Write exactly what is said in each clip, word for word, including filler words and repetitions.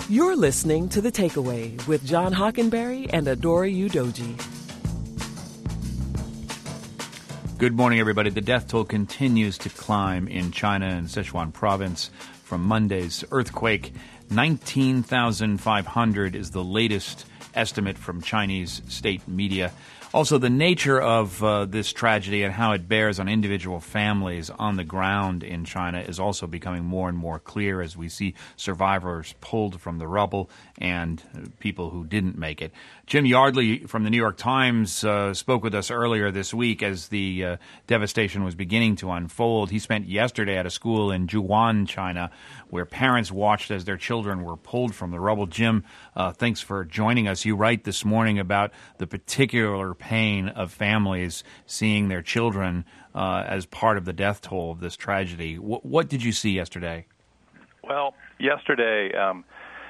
You're listening to The Takeaway with John Hockenberry and Adora Udoji. Good morning, everybody. The death toll continues to climb in China and Sichuan province from Monday's earthquake. nineteen thousand five hundred is the latest estimate from Chinese state media. Also, the nature of uh, this tragedy and how it bears on individual families on the ground in China is also becoming more and more clear as we see survivors pulled from the rubble and uh, people who didn't make it. Jim Yardley from the New York Times uh, spoke with us earlier this week as the uh, devastation was beginning to unfold. He spent yesterday at a school in Zhuwan, China, where parents watched as their children were pulled from the rubble. Jim, uh, thanks for joining us. You write this morning about the particular pain of families seeing their children uh, as part of the death toll of this tragedy. W- what did you see yesterday? Well, yesterday um,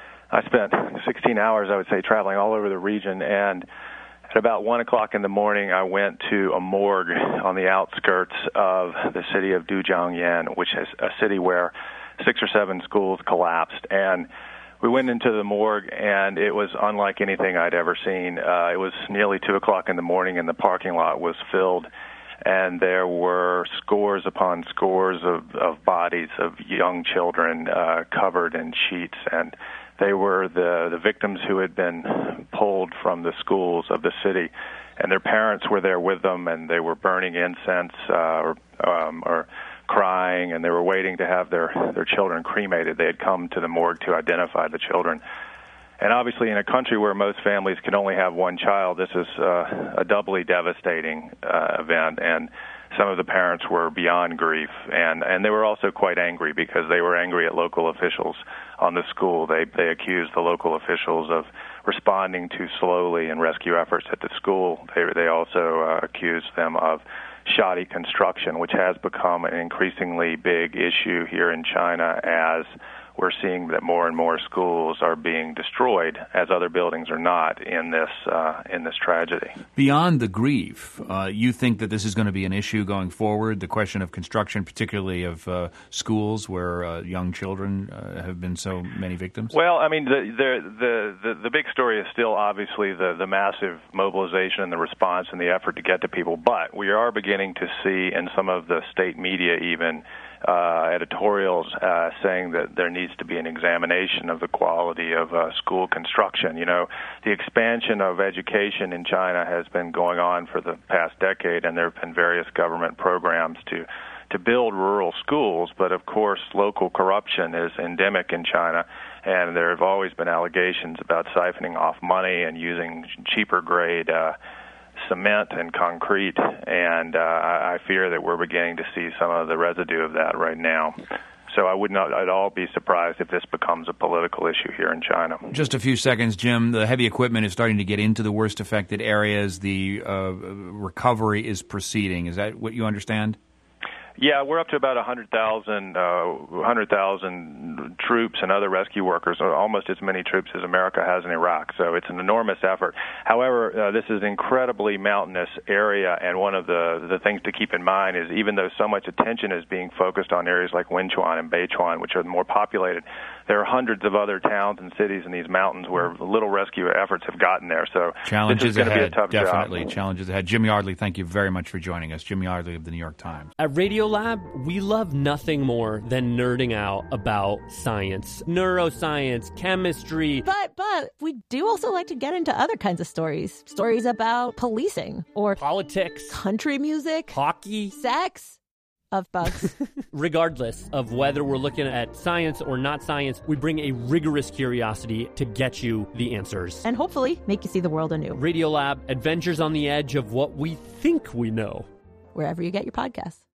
I spent sixteen hours, I would say, traveling all over the region, and at about one o'clock in the morning, I went to a morgue on the outskirts of the city of Dujiangyan, which is a city where six or seven schools collapsed, and we went into the morgue, and it was unlike anything I'd ever seen. Uh, it was nearly two o'clock in the morning, and the parking lot was filled, and there were scores upon scores of, of bodies of young children uh, covered in sheets, and they were the, the victims who had been pulled from the schools of the city, and their parents were there with them, and they were burning incense uh, or, um, or crying, and they were waiting to have their, their children cremated. They had come to the morgue to identify the children. And obviously in a country where most families can only have one child, this is uh, a doubly devastating uh, event, and some of the parents were beyond grief, and, and they were also quite angry because they were angry at local officials on the school. They, they accused the local officials of responding too slowly in rescue efforts at the school. They, they also uh, accused them of shoddy construction, which has become an increasingly big issue here in China as we're seeing that more and more schools are being destroyed as other buildings are not in this uh, in this tragedy. Beyond the grief, uh, you think that this is going to be an issue going forward, the question of construction, particularly of uh, schools where uh, young children uh, have been so many victims? Well, I mean, the the the, the, the big story is still obviously the, the massive mobilization and the response and the effort to get to people, but we are beginning to see in some of the state media even Uh, editorials uh, saying that there needs to be an examination of the quality of uh, school construction. You know, the expansion of education in China has been going on for the past decade, and there have been various government programs to to build rural schools, but of course local corruption is endemic in China, and there have always been allegations about siphoning off money and using cheaper grade uh cement and concrete, and uh, I fear that we're beginning to see some of the residue of that right now. So I would not at all be surprised if this becomes a political issue here in China. Just a few seconds, Jim. The heavy equipment is starting to get into the worst affected areas. The uh, recovery is proceeding. Is that what you understand? Yeah, we're up to about one hundred thousand uh, one hundred thousand troops and other rescue workers, almost as many troops as America has in Iraq. So it's an enormous effort. However, uh, this is an incredibly mountainous area, and one of the, the things to keep in mind is even though so much attention is being focused on areas like Wenchuan and Beichuan, which are more populated, there are hundreds of other towns and cities in these mountains where little rescue efforts have gotten there. So challenges this is going to be a tough definitely job. Challenges ahead. Jim Yardley, thank you very much for joining us. Jim Yardley of the New York Times. At Radiolab, we love nothing more than nerding out about science, neuroscience, chemistry. But, but we do also like to get into other kinds of stories. Stories about policing or politics, country music, hockey, sex. Of bugs. Regardless of whether we're looking at science or not science, we bring a rigorous curiosity to get you the answers. And hopefully make you see the world anew. Radiolab, adventures on the edge of what we think we know. Wherever you get your podcasts.